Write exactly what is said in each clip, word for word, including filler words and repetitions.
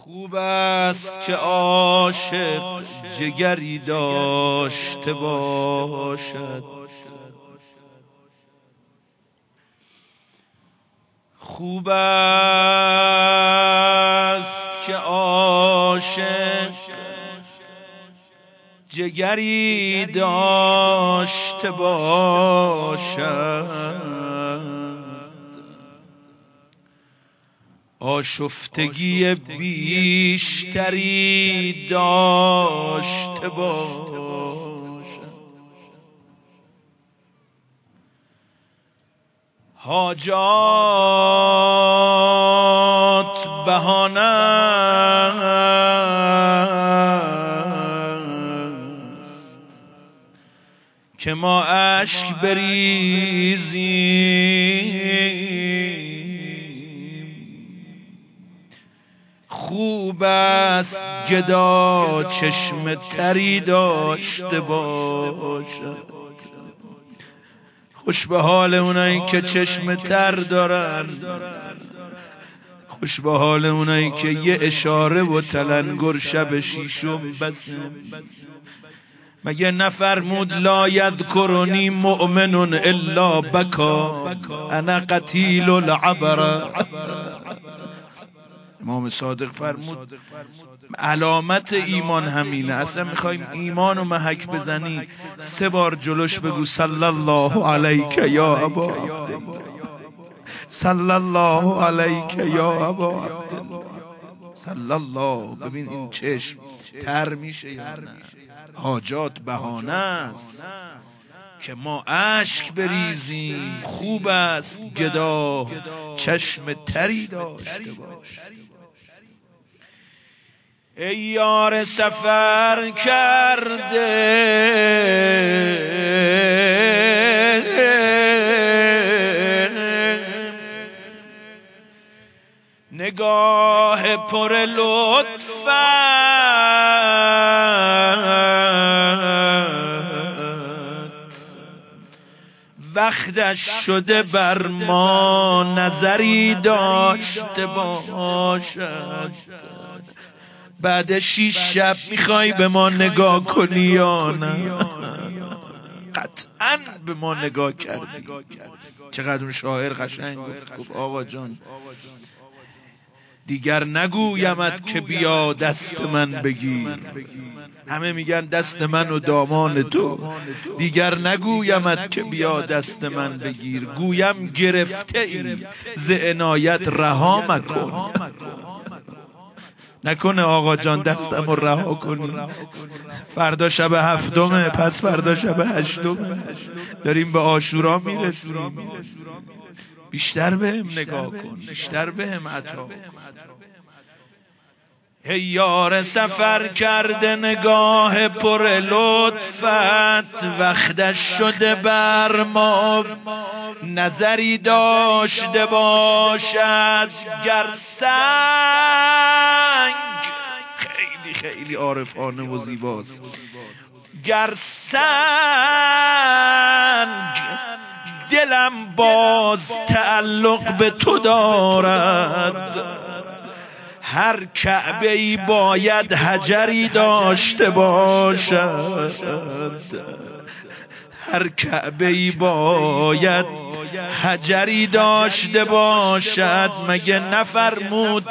خوب است که عاشق جگری داشته باشد، خوب است که عاشق جگری داشته باشد، آشفتگی بیشتری داشته باشد، حاجات بهانه است که ما اشک بریزیم، خوب است گدا چشم تری داشته باشد. خوش به حال اونایی که چشم تر دارن، خوش به حال اونایی که یه اشاره و تلنگر شب شیشم بسه. مگه نفرمود لا یذکرنی مؤمن الا بکا انا قتیل العبر؟ امام صادق فرمود علامت ایمان همینه. اصلا میخوایم ایمان رو محک بزنی سه بار جلوش بگو صلی الله علیک یا ابا عبدالله، صلی الله علیک یا ابا عبدالله، صلی الله. ببین این چشم تر میشه یا نه؟ حاجات بهانه است که ما اشک بریزیم، خوب است گدا چشم تری داشته باش. ای یار سفر کرده نگاه پر لطفت، وقتش شده بر ما نظری داشته باشد. بعد شیش شب میخوای به ما نگاه کنی یا نه؟ قطعاً به ما نگاه کردی. چقدر اون شاعر قشنگ گفت، گفت آقا جان دیگر نگویمت که بیا دست من بگیر، همه میگن دست من و دامان تو، دیگر نگویمت که بیا دست من بگیر، گویم گرفته ای ز عنایت رها مکن. نکنه آقا جان دستم رو رها کنی، فردا شب هفتمه، پس فردا شب هشتمه، داریم به عاشورا میرسیم، بیشتر بهم نگاه کن، بیشتر بهم عطا. ای یار سفر کرده نگاه پر لطفت، وقتش شده بر ما نظری داشته باشد. گر سنگ، خیلی خیلی عارفانه و زیباست، گر سنگ دلم باز تعلق به تو دارد، هر کعبه ای باید حجری داشته باشد، هر کعبه ای باید حجری داشته باشد. مگه نفرمود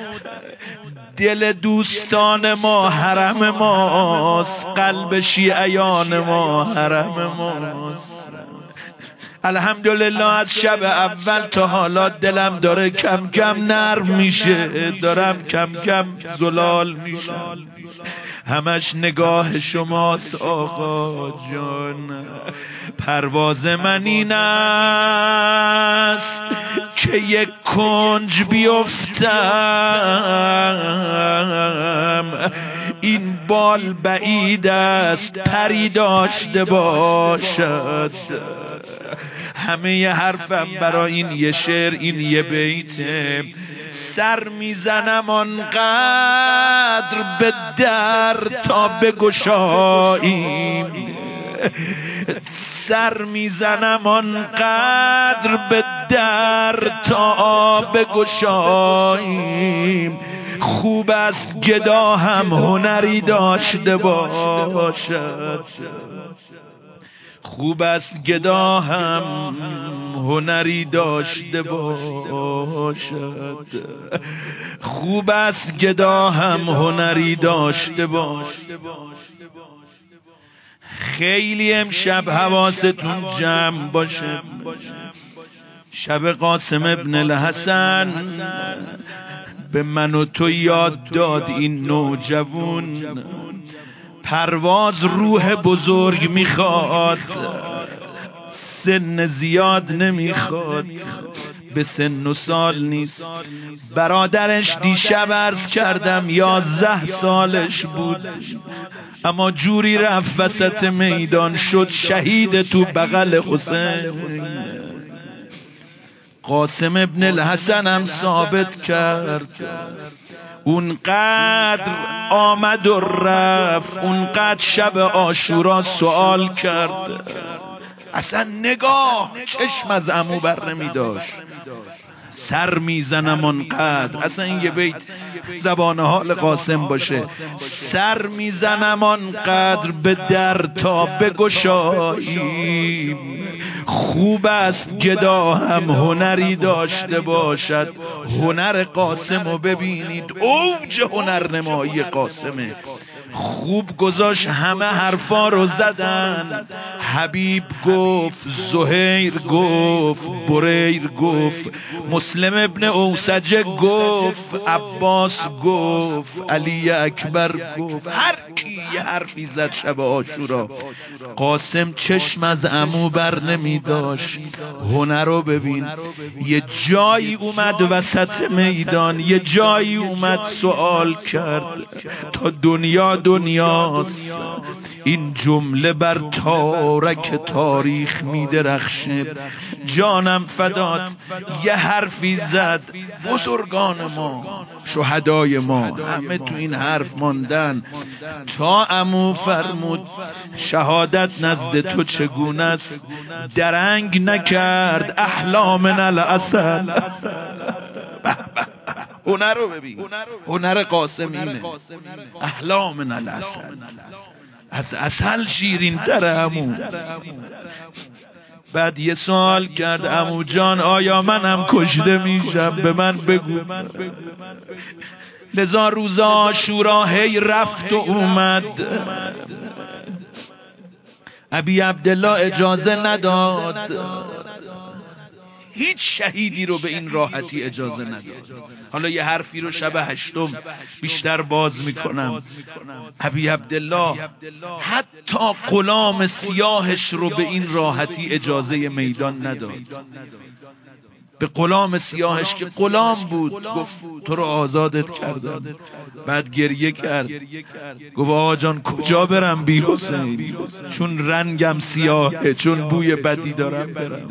دل دوستان ما حرم ماست، قلب شیعیان ما حرم ماست. الحمدلله از شب اول تا حالا دلم داره کم کم نرم میشه، دارم کم کم زلال میشم، همش نگاه شماست آقا جان. پرواز من این است که یک کنج بیفتم، این بال بعید است پری داشته باشد. همه ی حرفم برای این یه شعر، این یه بیته، سر میزنم آنقدر به در تا بگشاییم، سر میزنم آنقدر به در تا بگشاییم، خوب است گدا هم هنری داشته باشد، خوب است گدا هم هنری داشته باشد، خوب است گدا هم هنری داشته باشد. خیلی امشب حواستون جمع باشه، شب قاسم ابن الحسن به من و تو یاد داد این نوجوان پرواز روح بزرگ میخواد، سن زیاد نمیخواد، به سن و سال نیست. برادرش دیشب عرض کردم یازده سالش بود، اما جوری رفت وسط میدان شد شهید تو بغل حسین. قاسم ابن الحسن هم ثابت کرد، اونقدر آمد و رفت، اونقدر شب عاشورا سوال کرد، اصلا نگاه چشم از عمو بر نمی داشت. سر میزنم آنقدر، اصلا این یه بیت زبان حال قاسم باشه، سر میزنم آنقدر به در تا بگشاییم، خوب است گدا هم هنری داشته باشد. هنر قاسم رو ببینید، اوج هنرنمایی قاسمه. خوب گذاشت، همه حرفا رو زدن، حبیب گفت، زهیر گفت، بریر گفت، مسلم ابن اوسجه گفت، عباس گفت، علی اکبر گفت، هر کی یه حرفی زد شب عاشورا. قاسم چشم از عمو بر نمی داشت. هنر رو ببین، یه جایی اومد وسط میدان، یه جایی اومد سوال کرد، تا دنیا دنیاست این جمله بر تارک تاریخ می درخشه، جانم فدات. یه حرفی زد، بزرگان ما، شهدای ما همه تو این حرف ماندن، تا عمو فرمود شهادت نزد تو چگونه است، درنگ نکرد احلام العسل. هنر رو ببین، هنر قاسم اینه، احلام العسل، از عسل شیرین تر عمو. بعد یه سوال کرد، عمو جان آیا منم کشته میشم؟ به من بگو. لذا روز عاشورا هی رفت و اومد، ابی عبدالله اجازه نداد، هیچ شهیدی رو به این راحتی اجازه نداد. حالا یه حرفی رو شب هشتم بیشتر باز میکنم. ابی عبدالله حتی غلام سیاهش رو به این راحتی اجازه میدان نداد. به غلام سیاهش که غلام بود گفت تو رو آزادت کردم. بعد گریه کرد، گفت آقا جان کجا برم بی حسین، چون رنگم سیاهه، چون بوی بدی دارم برم.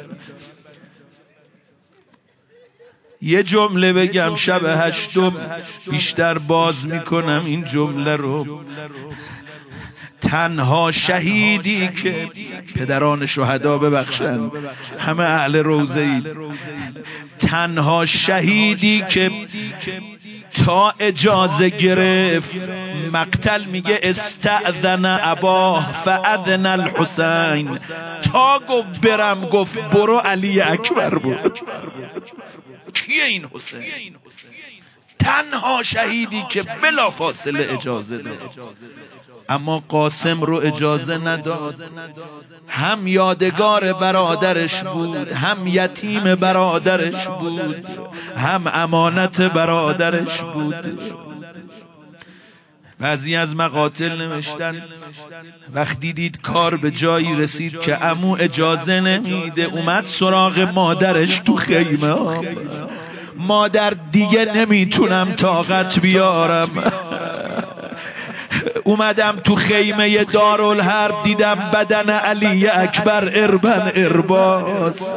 یه جمله بگم شب هشتم بیشتر باز میکنم این جمله رو. تنها شهیدی که، پدران شهدا ببخشن همه اهل روضه اید، تنها شهیدی که تا اجازه گرفت مقتل، میگه استأذن اباه فاذن الحسین، تا گفت برم گفت برو علی اکبر بود. کیه این حسین؟ تنها شهیدی که بلا فاصله اجازه داد. اما قاسم رو اجازه نداد، هم یادگار برادرش بود، هم یتیم برادرش بود، هم امانت برادرش بود. بعضی از مقاتل نوشتن وقتی دید کار به جایی رسید که عمو اجازه نمیده، اومد سراغ مادرش تو خیمه، مادر دیگه نمیتونم طاقت بیارم، اومدم تو خیمه دارالحرب دیدم بدن علی اکبر اربن ارباز،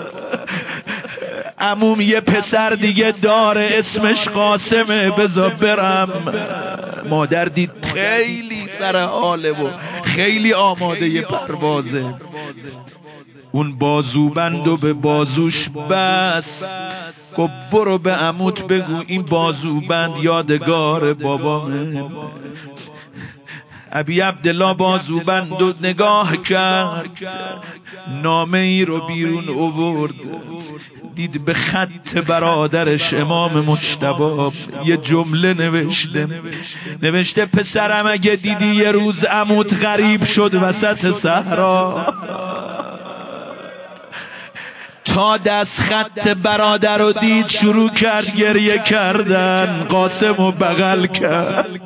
عموم یه پسر دیگه داره اسمش قاسمه بذار برم. مادر دید خیلی سر حاله و خیلی آماده پروازه، اون بازوبند و به بازوش بس، گفت برو به عموت بگو این بازوبند یادگار بابامه. ابی عبدالله بازوبند و نگاه کرد، نامه ای رو بیرون آورد، دید به خط برادرش امام مجتبی یه جمله نوشته نوشته پسرم اگه دیدی یه روز عموت غریب شد وسط صحرا، تا دست خط برادر رو دید شروع کرد گریه کردن، قاسم رو بغل کرد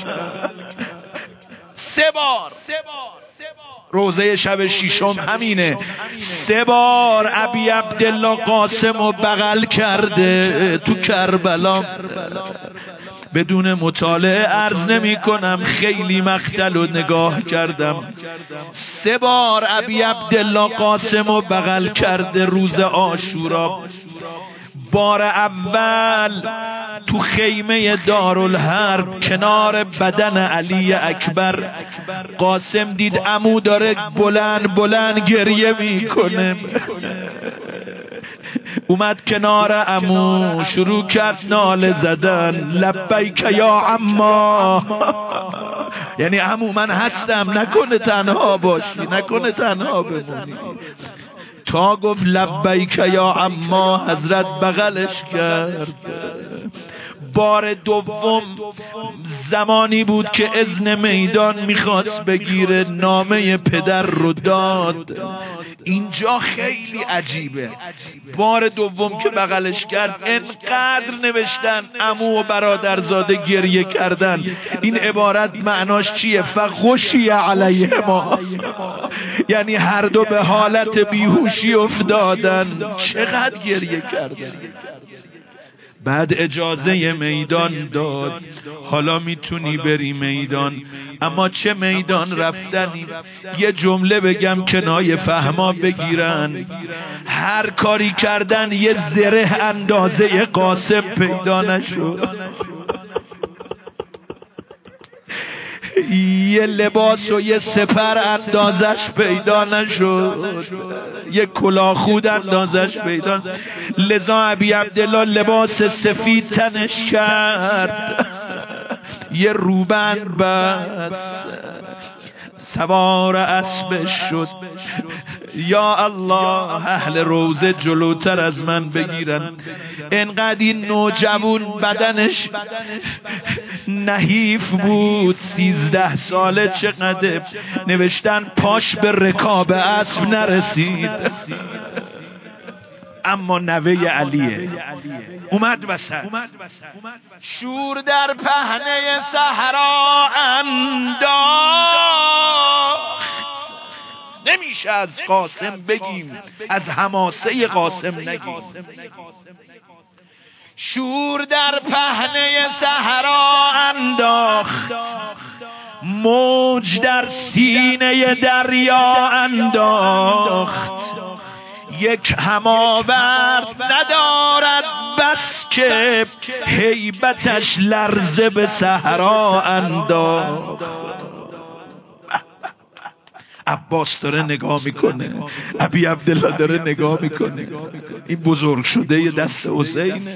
سه بار. روزه شب ششم همینه، سه بار ابی عبدالله قاسم رو بغل کرده تو کربلا. بدون مطالعه عرض نمی کنم، خیلی مقتل رو نگاه کردم. سه بار ابی عبدالله قاسم رو بغل کرده روز عاشورا. بار اول تو خیمه دارالحرب کنار بدن علی اکبر، قاسم دید عمو داره بلند بلند گریه میکنه، اومد کنار عمو شروع کرد ناله زدن، لبیک یا عما، یعنی عمو من هستم، نکنه تنها باشی، نکنه تنها بمونی. تا گفت لبیک یا عما حضرت بغلش کرد. بار دوم زمانی بود که اذن میدان میخواست بگیره، نامه پدر رو داد. اینجا خیلی عجیبه، بار دوم که بغلش کرد انقدر نوشتن عمو و برادرزاده گریه کردن. این عبارت معناش چیه؟ فغشی علیهما، یعنی هر دو به حالت بیهوشی افتادن. چقدر گریه کردن. بعد اجازه میدان داد، حالا میتونی بری میدان. اما چه میدان رفتنی؟ یه جمله بگم کنایه فهما بگیرن، هر کاری کردن یه زره اندازه قاسم پیدا نشد، یه لباس و یه سپر اندازش پیدا نشد، یه کلاهخود اندازش پیدا. لذا ابی عبدالله لباس سفید تنش کرد، یه روبند بس، سوار اسبش شد. یا الله، اهل روزه جلوتر از من بگیرن. انقدر این نوجوان بدنش نحیف بود، سیزده ساله، چقدر نوشتن پاش به رکاب اسب نرسید، اما نوه علیه. اومد وسط، شور در پهنه صحرا انداخت. نمیشه از قاسم بگیم، از حماسه قاسم نگیم. شور در پهنه صحرا انداخت، موج در سینه دریا انداخت. یک هماورد ندارد بس که هیبتش لرزه به صحرا انداخت. عباس داره نگاه میکنه، ابی عبدالله داره نگاه میکنه، این بزرگ شده یه دست حسینه.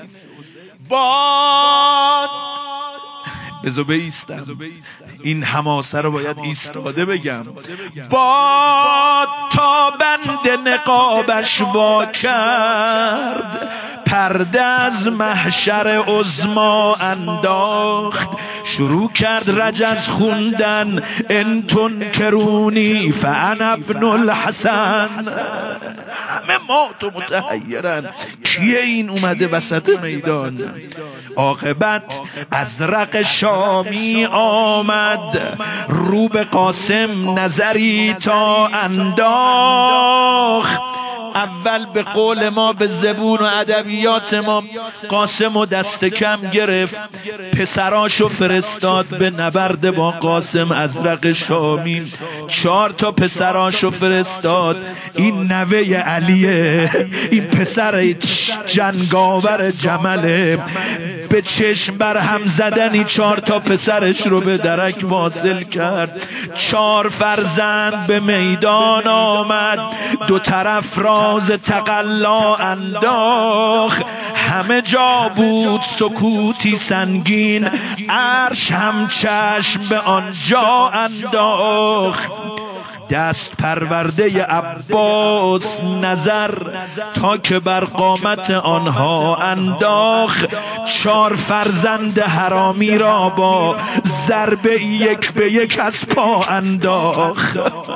باد بذار بایستم، این حماسه رو باید ایستاده بگم. باد تا بند نقابش وا کرد، پرده از محشر عظما انداخت. شروع کرد رجز خوندن، ان تنکرونی فانا ابن الحسن. همه مات و متحیرن، کیه این اومده وسط میدان؟ عاقبت ازرق شامی آمد، رو به قاسم نظری تا انداخت. اول به قول ما، به زبون و ادبیات ما، قاسم و دست کم گرفت، پسراشو فرستاد به نبرد با قاسم. ازرق شامی چهار تا پسراشو فرستاد. این نوه علیه، این پسر جنگاور جمله، به چشم بر هم زدنی چهار تا پسرش رو به درک واصل کرد. چهار فرزند به میدان آمد، دو طرف راز تقلا انداخت. همه جا بود سکوتی سنگین، عرش هم چشم به آنجا انداخت. دست پرورده عباس نظر تا که بر قامت آنها انداخت. چار فرزند حرامی را با ضربه یک به یک از پا انداخت.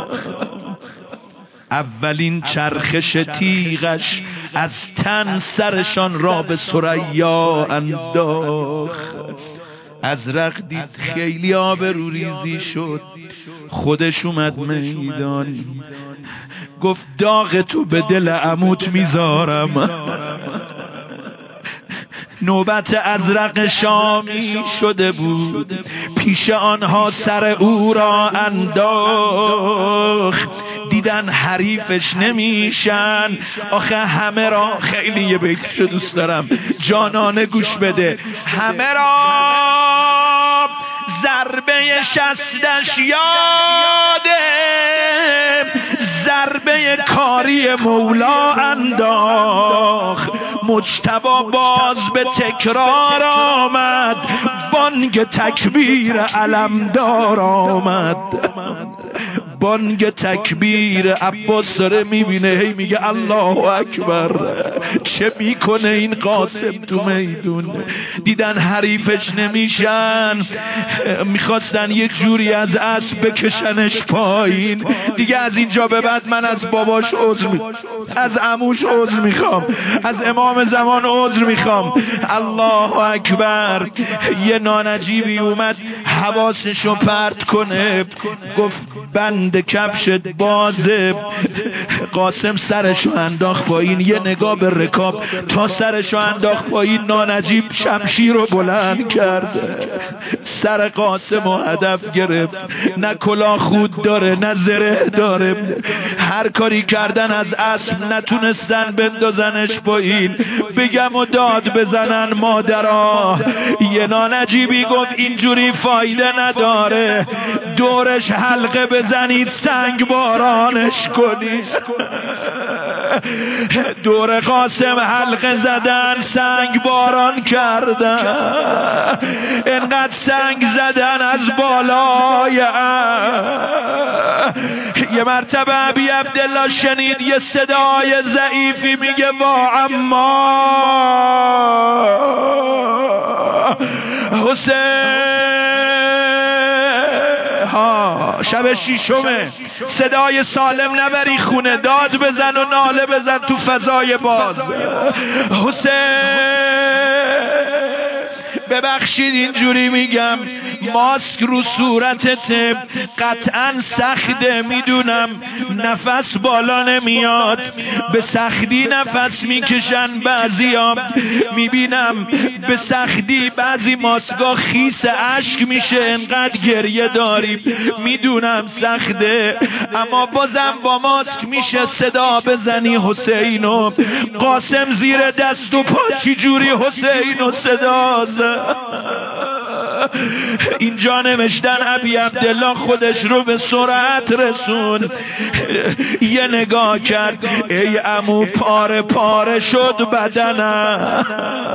اولین چرخش تیغش از تن سرشان را به ثریا انداخت. ازرق دید خیلی آبروریزی شد، خودش اومد میدان، گفت داغ تو به دل عموت میذارم. نوبت ازرق شامی شده بود، پیش آنها سر او را انداخت. دیدن حریفش نمیشن. آخه همه را، خیلی یه بیتشو دوست دارم جانانه گوش بده، همه را ضربه شستش یاده، ضربه کاری مولا انداخت. مجتبی باز به تکرار آمد، بانگ تکبیر علمدار آمد. بانگ تکبیر عباس داره میبینه، هی میگه الله اکبر. چه میکنه این قاسم تو میدون؟ دیدن حریفش نمیشن، میخواستن یه جوری از اسب بکشنش پایین. دیگه از اینجا به بعد من از باباش عذر میخوام، از عموش عذر میخوام، از امام زمان عذر میخوام. الله اکبر. یه نانجیبی اومد حواسشو پرت کنه، گفت بند کفشت بازه. قاسم سرشو انداخت پایین، یه نگاه به رکاب تا سرشو انداخت پایین. نانجیب شمشیر رو بلند کرد، سر قاسم رو هدف گرفت. نه کلاه خود داره نه زره داره، هر کاری کردن از اسب نتونستن بندازنش پایین. بگم و داد بزنن مادرها. یه نانجیبی گفت اینجوری فایده نداره، دورش حلقه بزنید سنگ بارانش کنید. دور قاسم حلقه زدن، سنگ باران کردن، انقدر سنگ زدن از بالای. یه مرتبه ابی عبدالله شنید یه صدای ضعیفی میگه وا عما حسین. ها شب شیشمه، صدای سالم نبری خونه، داد بزن و ناله بزن تو فضای باز. حسین ببخشید اینجوری میگم، ماسک رو صورتت قطعا سخته، میدونم نفس بالا نمیاد، به سختی نفس میکشن بعضیا، میبینم به سختی بعضی ماسکا خیس اشک میشه انقدر گریه داریم، میدونم سخته، اما بازم با ماسک میشه صدا بزنی حسینو. قاسم زیر دست و پا چی جوری حسینو صدا زد. اینجا نوشتن ابی عبدالله خودش رو به سرعت رسون، یه نگاه کرد، ای عمو پاره پاره شد بدنم،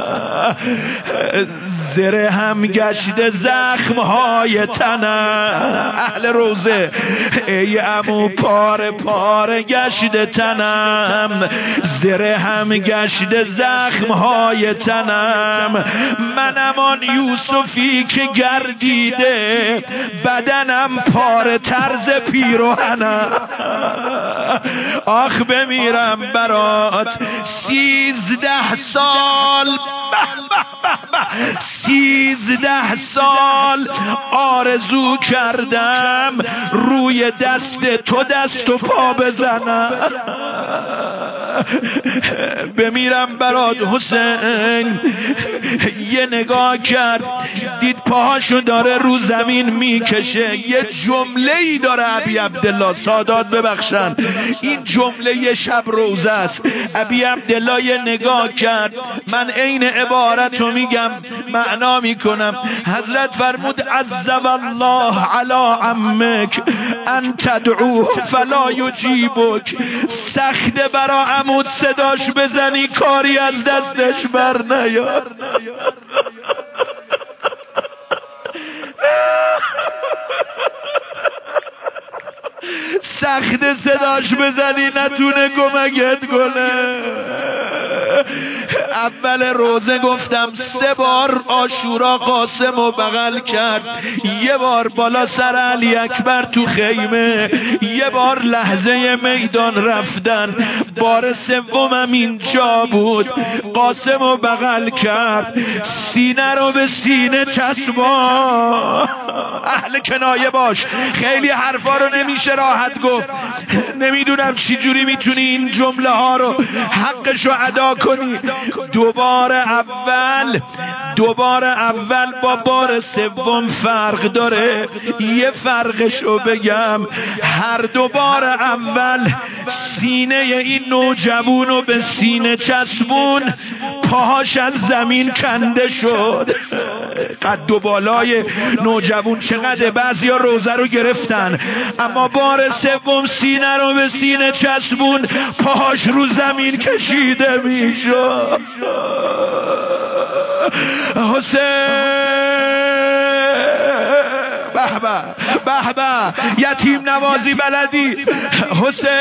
زره هم گشت زخمهای تنم. اهل روزه ای عمو پاره پاره گشت تنم، زره هم گشت زخمهای تنم. منم آن یوسفی که گردیده، بدنم پاره طرز پیروهنم. آخ بمیرم برات، سیزده سال سیزده سال آرزو کردم روی دست تو دست و پا بزنم. بمیرم برات حسین. یه نگاه کرد دید پاهاشو داره رو زمین میکشه. یه جمله ای داره ابی عبدالله، سادات ببخشن، این جمله یه شب روزه است. ابی عبدالله یه نگاه کرد، من عین عبارتو میگم معنا میکنم. حضرت فرمود عذب الله علی عمک ان تدعوه فلا یجیبک. سخته برا عمود صداش بزنی کاری از دستش بر نیاد. سخت صداش بزنی نتونه کمکت کنه. اول روزه گفتم سه بار عاشورا قاسم و بغل کرد، یه بار بالا سر علی اکبر تو خیمه، یه بار لحظه میدان رفتن، بار سومم اینجا بود. قاسم و بغل کرد، سینه رو به سینه چسبا. اهل کنایه باش، خیلی حرفا رو نمیشه راحت گفت. نمیدونم چی جوری میتونی این جمله ها رو حقشو ادا کنی. دوبار اول دوبار اول با بار سوم فرق داره. یه فرقشو بگم، هر دوبار اول سینه این نوجوانو به سینه چسبون، پاهاش از زمین کنده شد. قد و بالای نوجوان چقدر، بعضیا روزه رو گرفتن، اما بار سوم سینه رو به سینه چسبون، پاهاش رو زمین کشیده میشد. حسین به به به به، یتیم نوازی بلدی حسین.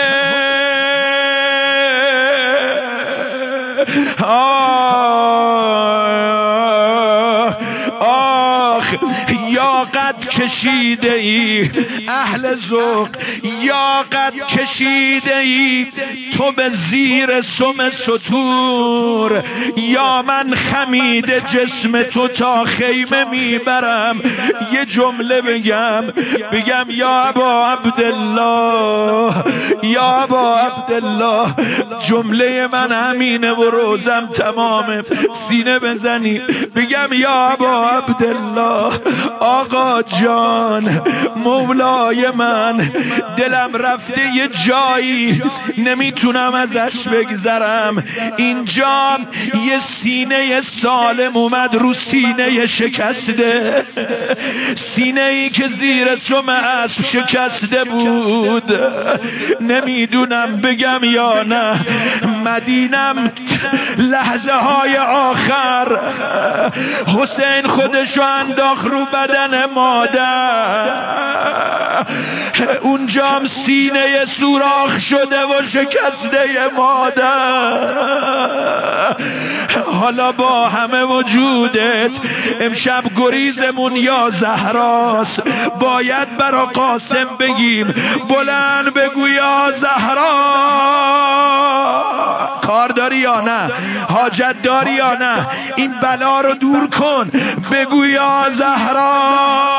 آه آخ یا قد کشیده ای اهل ذوق، یا قد کشیده ای تو به زیر سم سطور، یا من خمیده جسم تو تا خیمه میبرم. یه جمله بگم بگم یا ابا عبدالله، یا ابا عبدالله، جمله من همینه و روزم تمامه. سینه بزنی بگم یا ابا عبدالله، آقا جان مولای من، دلم رفته یه جایی نمیتونم ازش بگذرم. اینجا یه سینه سالم اومد رو سینه شکسته، سینه ای که زیر سم اسب شکسته بود. نمیدونم بگم یا نه. مدینم لحظه های آخر حسین خودشو انداخت رو بدن مادر، اونجام سینه سوراخ شده و شکسته مادر. حالا با همه وجودت امشب گریزمون یا زهراست، باید برا قاسم بگیم بلند بگو یا زهرا. کار داری یا نه؟ حاجت داری یا نه؟ این بلا رو دور کن، بگو یا زهرا.